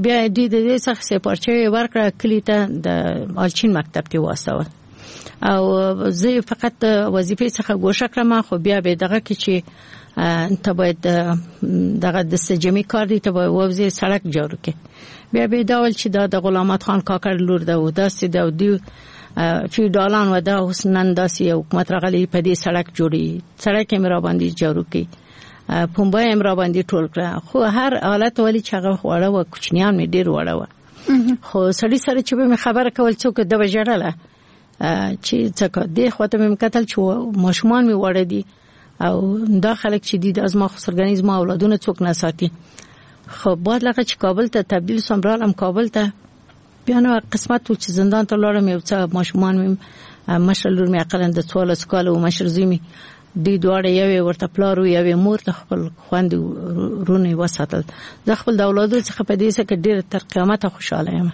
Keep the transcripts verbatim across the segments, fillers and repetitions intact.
بیا دې دې څخه سپارچې ورکړه کلی ته د الچین مکتب ته واستول او زه فقط وظیفه څخه ګوښه کړم خو بیا به دغه کې چې ته باید دغه د سجمی کار دی ته باید وځي سړک جوړ کړي بیا به دا ول چې دا د غلام احمد خان کاکړ لور ده او داسې د دی فیوډالان و دا حسنن داسې حکومت راغلی په دې سړک جوړي سړک یې مرا باندې جوړ کړي پومبا یې مرا باندې ټول کړ خو هر حالت ولی چې هغه وړه و کوچنیان مې ډیر وړه و خو سړی سره چې به خبره کول څوک د وجړله چې څنګه دې خواته مې کتل چې ماشومان مې وړه دي او دا خلک چې دي د ازما خسرګنیز ما اولادونه څوک نه ساتي خو بعد لکه چې کابل ته تبدیل سوم رالم کابل ته بیا نو قسمت چې زندان ته لاړم یو څه ماشومان مې مشر لور مې اقل د څوارلس کال او مشر زمي دی دواړه یو ورته پلار او یو مور ته خپل خوند رونه وساتل د خپل د اولادو څخه په دې څخه ډېر تر قیامت خوشاله یم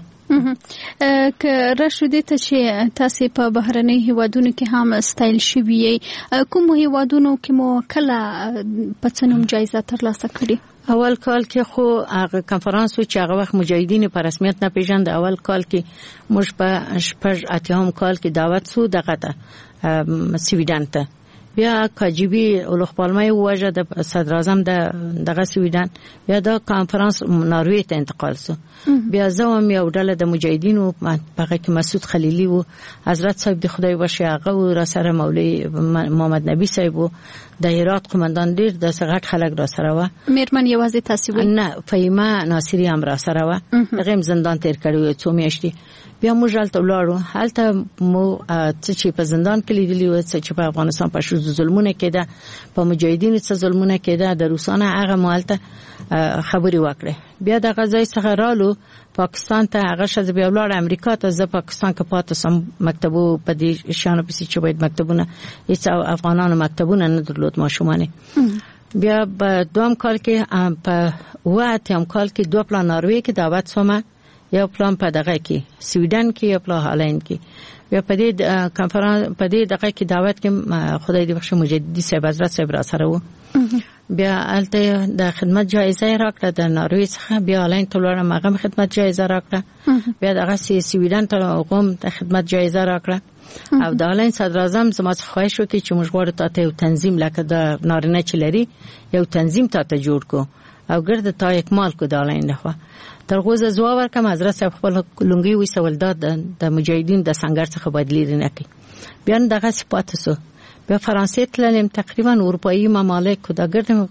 که راشدې ته چې تاسو په بهرني هیوادونو کې هم ستایل شوی کوم هیوادونو کې مو کله په څنوم جایزه ترلاسه کړې اول کال کې خو هغه کنفرانس چې هغه وخت مجاهدین په رسمیت نه پیژند اول کال کې موږ په شپږ اتهم کال کې دعوت سو دغه ته سویډن ته بیا کاجبی اولخپالمای وجه د صدر اعظم د دغه سویډن بیا د کانفرنس ناروی ته انتقال سو بیا زوم یو ډله د مجاهدینو په هغه کې مسعود خلیلی وو حضرت صاحب د خدای وشي هغه را سره مولوی محمد نبی صاحب د هرات قومندان ډیر د سغټ خلک را سره و میرمن یوازې تاسو و نه فیما ناصری هم را سره و هغه زندان تیر کړو څو میاشتې بیا موږ هلته ولاړو هلته مو چې په زندان کې لیدلی و چې په افغانستان په شو ظلمونه کېده په مجاهدینو څخه ظلمونه کېده د روسانه هغه مالته خبري وکړه بیا د غزای څخه رالو پاکستان ته هغه شذ بیا ولاړ امریکا ته ز پاکستان کې پاتې سم مکتبو په دې شانو پسې چې باید مکتبونه هیڅ افغانانو مکتبونه نه درلود ماشومان بیا په دوم کال کې په وخت هم کال کې دوه پلان ناروی کې دعوت سومه یو پلان په دغه کې سویډن کې یو پلان هالند کې بیا په دې کانفرنس په دې دغه کې دعوت کې خدای دې بخښي مجددي صاحب حضرت صاحب را سره وو بیا الته د خدمت جایزه راکړه د ناروی څخه بیا هالند ته لاړم هغه خدمت جایزه راکړه بیا دغه سویډن ته قوم د خدمت جایزه راکړه او د هالند صدر اعظم زما څخه خواهش وکړي چې موږ غواړو ته یو تنظیم لکه د نارینه چې لري یو تنظیم ته جوړ کو او ګرد تا اکمال کو د هالند خو ترغوزه زوا ورکم حضرت صاحب خپل لونګي وې سوالداد د مجاهدین د سنگر څخه بدلی نه کوي بیا دغه صفات سو بیا فرانسې تللم تقریبا اروپאי ممالک دا ګرځم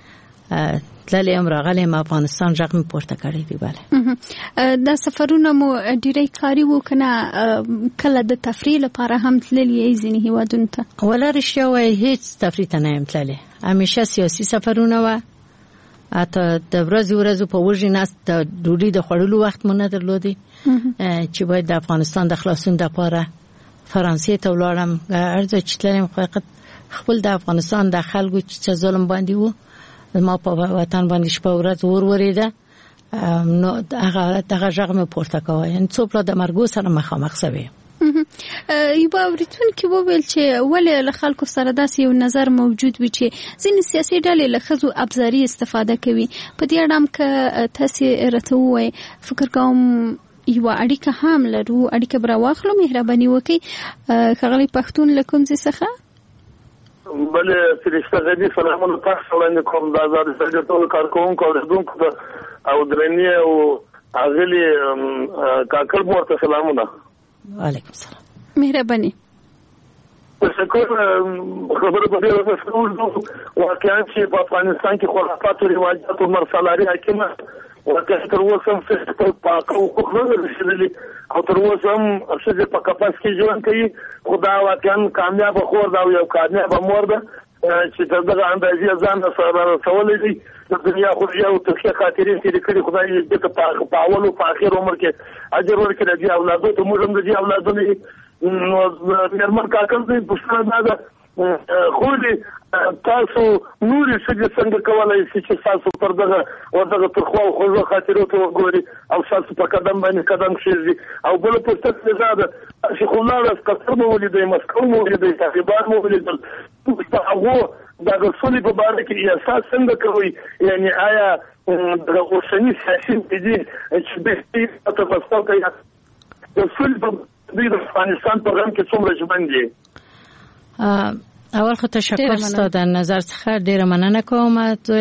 تللم راغلم افغانستان ځکه پورته کړی دی bale دا سفرونه مو ډیری کاری وکنه کله د تفریح لپاره هم تللی ځینې هیوادونو ته ولا رښتیا وای هیڅ تفریح ته نه یم تللی همیشه سیاسي سفرونه و اته د ورځې ورځې په وژنې ناس د ډوډۍ د خړلو وخت مونږ درلودي چې باید د افغانستان د خلاصون لپاره فرانسې ته ولاړم ارزه چې تلم خپل د افغانستان د خلکو چې ظلم باندې وو ما په وطن باندې شپه ورځ ور وریده نو هغه هغه ژغه پورته کوي ان څو په د مرګو سره مخامخ سوي یو باورتون کې وویل چې ولې له خلکو سره داسې یو نظر موجود وي چې ځینې سیاسي ډلې له ښځو ابزاري استفاده کوي په دې اړه هم که تاسو راته ووایئ فکر کوم یو اړیکه هم لرو اړیکه برا واخلو مهرباني وکړئ ښاغلی پښتون له کوم ځای څخه بل فرشته غدي سلامونه تاسو وړاندې کوم د آزاد سړي ټول کارکونکو او دونکو او درنی او اغلی کاکل مورته سلامونه وعلیکم السلام مهرباني تشکر خبره په دې وسه واقعا چې په افغانستان کې خرافات او رواجات او مرسلاري حکومت ورته تر اوسه هم څه پاک او خو رسېدلي او تر اوسه هم څه په کپاس کې ژوند کوي خدا واقعا کامیاب خور دا یو کامیاب مور ده چې دغه اندازې ځان سره رسولې دي د دنیا خو یو تخیه خاطرې چې کړي خدای دې ته په اول او په اخر عمر کې اجر ورکړي دي اولادو ته موږ هم دي اولادو نه نرمن کاکل دې پښتنه دا خو دې تاسو نور څه څنګه کولای شئ چې تاسو پر دغه ورته تر خو خو خاطرې ته وګوري او تاسو په قدم باندې قدم شئ او بل په څه زاده شیخ الله راس کتر مو ولیدای مسکو مو ولیدای طالبان مو ولیدل هغه د رسولي په اړه کې احساس څنګه کوي یعنی آیا د اوسنی سیاسي دي چې به تاسو کوي د رسولي په د افغانستان په اړه کې څومره ژوند دي؟ اول خو تشکر ستاسو د نظر څخه ډیره مننه کوم.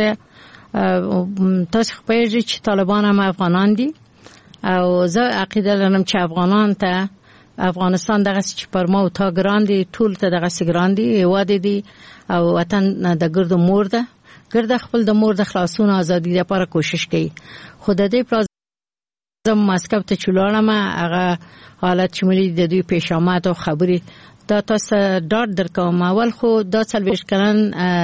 تاسو خو پیژنئ چې طالبان هم افغانان دي او زه عقیده لرم چې افغانان ته افغانستان دغه چې پر ما او تا ګران دي، ټول ته دغه چې ګران دي، هیواد دي او وطن د ګرد مور ده. ګرد خپل د مور د خلاصون ازادي لپاره کوشش کوي. خو د دې پرازم مسکو ته چلوړم هغه حالت شمولي د دوی پیشامات او خبري دا تاسو ډاډ درکوم. اول خو دا څلويش کلن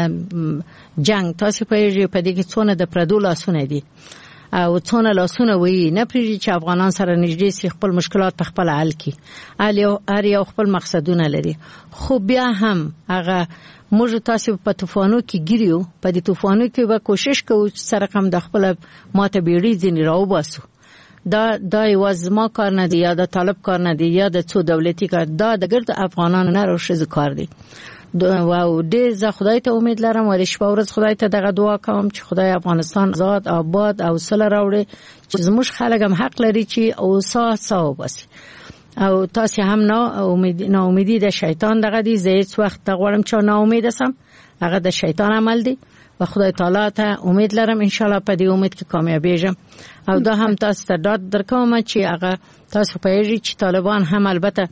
جنگ تاسو په یوه په دې کې څونه د پردو لاسونه دي او څونه لاسونه وي نه پریږي چې افغانان سره نږدې سي خپل مشکلات په خپل حل کړي. الیو هر یو خپل مقصدونه لري. خو بیا هم هغه موږ تاسو په طوفانو کې ګیرو، په دې طوفانو کې به کوشش کوو چې سره کوم د خپل ماته بیړي ځنی راو باسو. دا دا یو زما کار نه دی یا د طالب کار نه دی یا د څو دولتي کار، دا د ګرد افغانانو نه راوښه کار دی. او دې زه خدای ته امید لرم او شپه ورځ خدای ته دغه دعا کوم چې خدای افغانستان آزاد آباد او سره راوړي چې زموږ خلک هم حق لري چې اوسه ساو باسي. او تاسو هم نه امید نه امیدي د شیطان دغه دی. زه هیڅ وخت غواړم چې نه امید اسم، هغه د شیطان عمل دی و خدای تعالی ته امید لرم ان شاء الله په دې امید کې کامیابیږم. او دا هم تاسو ته ډاډ درکوم چې هغه تاسو پیژنئ چې طالبان هم البته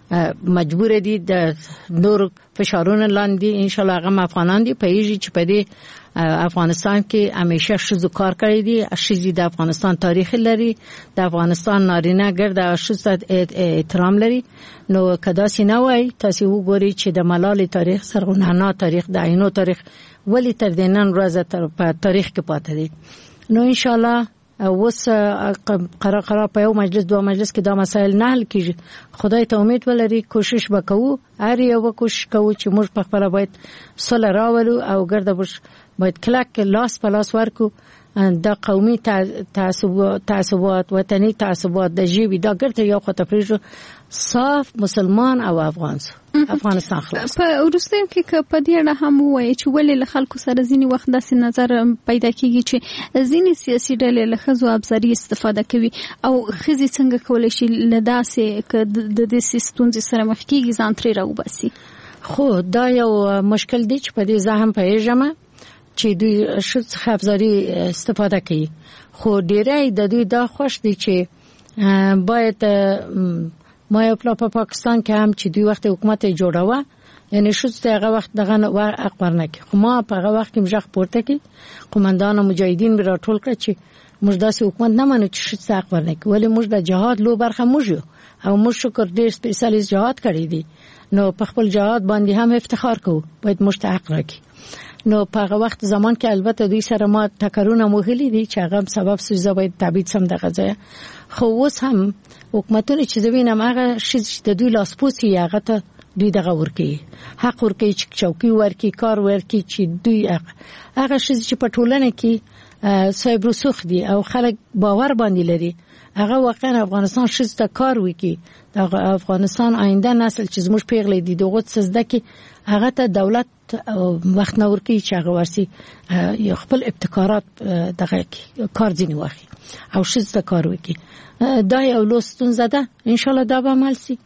مجبور دي د نور فشارونو لاندې ان شاء الله هغه افغانان دي پیژنئ چې په دې افغانستان کې همیشه شذو کار کړی دي. شذې د افغانستان تاریخ لري، د افغانستان نارینه ګرد شذ احترام لري. نو کدا سینه وای تاسو وګورئ چې د ملالۍ تاریخ، سرغنانا تاریخ، د عینو تاریخ ولی تر دې نن ورځې تر په تاریخ کې پاتې دي. نو ان شاء الله اوس قرار قرار په یو مجلس دوه مجلس کې دا مسایل نه حل کیږي. خدای ته امید ولري، کوشش وکړو، هر یو کوشش کوو چې موږ په خپل باید صلح راولو او ګرځه بش باید کلک لاس په لاس ورکو. د قومي تعصب تعصبات، وطني تعصبات، د جیبي دا ګرځه یو خو تفریج صاف مسلمان او افغان افغانستان خلاص. په ورستیو کې په دې اړه هم وایي چې ولې له خلکو سره ځینی وخت داسې نظر پیدا کیږي چې ځینی سیاسي ډلې له خزو ابزاري استفاده کوي او خزي څنګه کولای شي له داسې د دې سیستم سره مخ کیږي ځان ترې راوباسي. خو دا یو مشکل دی چې په دې ځهم پیژمه چې دوی شخص ابزاري استفاده کوي. خو ډیری د دوی دا خوش دي چې باید ما یو په پاکستان کې هم چې دوی وخت حکومت جوړاوه یعنی شوت هغه وخت دغه اخبار نه کی. خو ما په هغه وخت کې مجخ پورته کی قومندان مجاهدین به راټول کړ چې موږ داسې حکومت نه منو چې شوت اخبار نه کی، ولی موږ د جهاد لو برخه موږ او موږ شکر ډیر سپیشلیست جهاد کړی دي. نو په خپل جهاد باندې هم افتخار کوو، باید مستحق راکې. نو په هغه وخت زمان کې البته دوی سره ما تکرونه مغلي دي چې هغه سبب سوزه باید تبعید سم دغه ځای. خو اوس هم حکومتونه چې دوینم هغه شي د دوی لاس پوسی هغه ته دوی دغه ورکی حق ورکی چې چوکي ورکی کار ورکی چې دوی هغه شي چې په ټولنه کې صاحب رسوخ دي او خلک باور باندې لري. هغه واقعا افغانستان شي ته کار وکي، د افغانستان آینده نسل چې زموږ پیغلې دي دغه سزده کې هغه ته دولت وخت نور کې چې هغه ورسي خپل ابتکارات دغه کار ځینی واخی او شي ته کار وکي. دا یو لوستون زده ان شاء الله دا به عمل سي.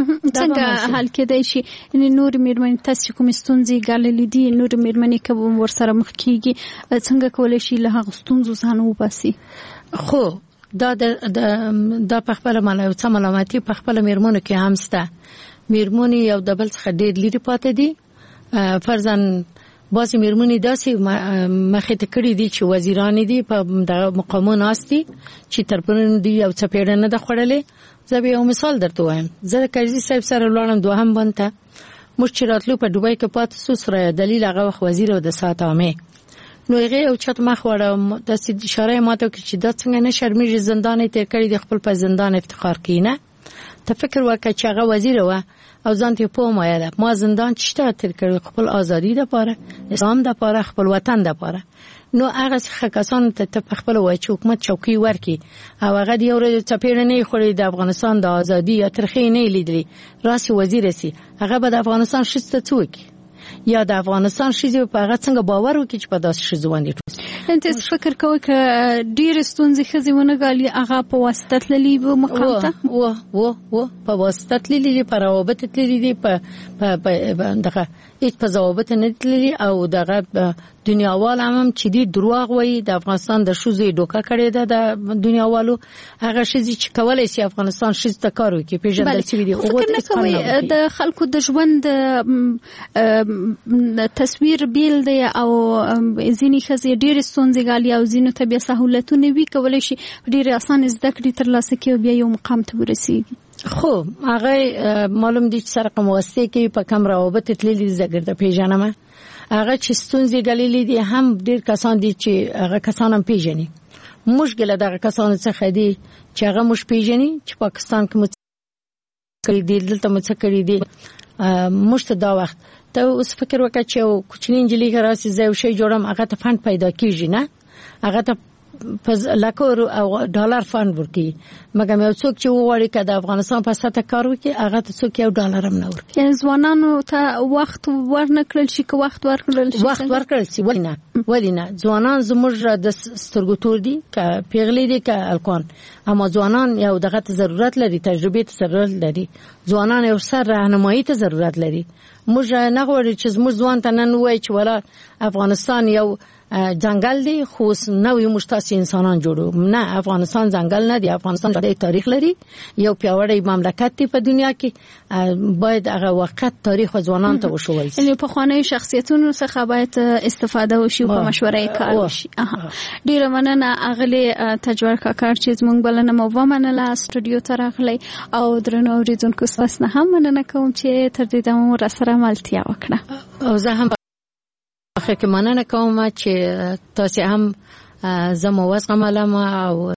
څنګه حل کېدای شي ان نور میرمنې تاسو کوم ستونزې ګاللې دي، نور میرمنې کوم ورسره مخ کیږي، څنګه کولای شي له هغه ستونزو ځان وباسي؟ خو دا د د په خپل ملایو څه ملامتي په خپل میرمنو کې هم سته. میرمنې یو د بل څخه ډېر لري پاتې دي. فرضاً بعضی میرمنې داسې مخې ته کړي دي چې وزیران دي په د مقامونو ناستي چې ترپن دي او څپېړه نه د خړلې. زه به یو مثال درته وایم. زه د کرزي صاحب سره لاړم دوهم بنته موږ چې راتلو په دوبۍ کې پاتې سو سره دلیل هغه وخت وزیر او د سات عامه نو هغه او چت مخ وړه د سید اشاره ماته کې چې دا څنګه نه شرمېږي زندان تیر کړی د خپل په زندان افتخار کینه. ته فکر وکړه چې هغه وزیر و او ځان ته په مایله ما زندان چشته تیر کړی خپل ازادي د پاره، اسلام د پاره، خپل وطن د پاره. نو هغه څخه کسان ته خپل وای چې حکومت چوکي ورکی او هغه دی اورې چپېړه نه خوري د افغانستان د ازادي یا ترخی نه لیدلی راسي وزیر سي هغه به د افغانستان شسته څوک یا د افغانستان ښځې په هغه څنګه باور وکړي چې په داسې ښځو باندې ټول انت فکر کوئ که ډېرې ستونزې ښځې ونه ګالي هغه په واسطه تللي به مقام ته و و و په واسطه تللي دي، په روابط تللي دي، په په دغه هیڅ په ضوابط نه تللي او دغه دنیاوال هم چې دی دروغ وایي د افغانستان د ښځو ډوکه کړې ده د دنیاوالو. هغه ښځې چې کولای شي افغانستان ښځو ته کار وکړي پیژندل شوي دي. فکر نه کوئ د خلکو د ژوند تصویر بیل دی او ځینې ښځې ډېرې ستونزې ګالي او ځینو ته بیا سهولتونه وي، کولی شي ډېرې اسانه زده کړې ترلاسه کړي او بیا یو مقام ته ورسېږي. خو هغه معلوم دي چې سره کوم واسطه کې په کم روابط تللي زګرده پیژنم. هغه چې ستونزې ګاللې دي هم ډېر کسان دي چې هغه کسان هم پیژني. مشکل دغه کسان څخه دي چې هغه مش پیژني چې پاکستان کې مڅکړي دي، دلته مڅکړي دي. مشته دا وخت ته اوس فکر وکړه چې یو کوچنی انجلۍ راسي زه یو شی جوړم، هغه ته فند پیدا کیږي نه، هغه ته لکه او ډالر فند ورکي، مګر یو څوک چې وغواړي چې د افغانستان په سطح کار وکړي هغه ته څوک یو ډالر هم نه ورکي. یعنې ځوانانو ته وخت ورنکړل شي، که وخت ورکړل شي وخت ورکړل شي ولې نه ولې نه ځوانان زموږ د سترګو تور دي که پیغلي دي که الکان، اما ځوانان یو دغه ته ضرورت لري، تجربه ته ضرورت لري، ځوانان یو سر راهنمایي ته ضرورت لري. موږ نه غواړو چې زموږ ځوان ته نن وایي چې ولا افغانستان یو ځنګل دی خو نو یو مشتاس انسانان جوړو. نه، افغانستان ځنګل نه دی، افغانستان د تاریخ لري، یو پیاوړی مملکت دی په دنیا کې. باید هغه وخت تاریخ ځوانان ته وښول شي. یعنې په خواني شخصیتونو څخه باید استفاده وشي او په مشوره کار وشي. ډیره مننه اغلی تجوار کاکړ چې زموږ بلنه مو ومنله سټوډیو ته راغلی او درنو اوریدونکو ستاسو نه هم مننه کوم چې تر دې دمو را سره ملتیا وکړه. او زه هم اخر کې مننه کوم چې تاسو هم زموږ وسغملم او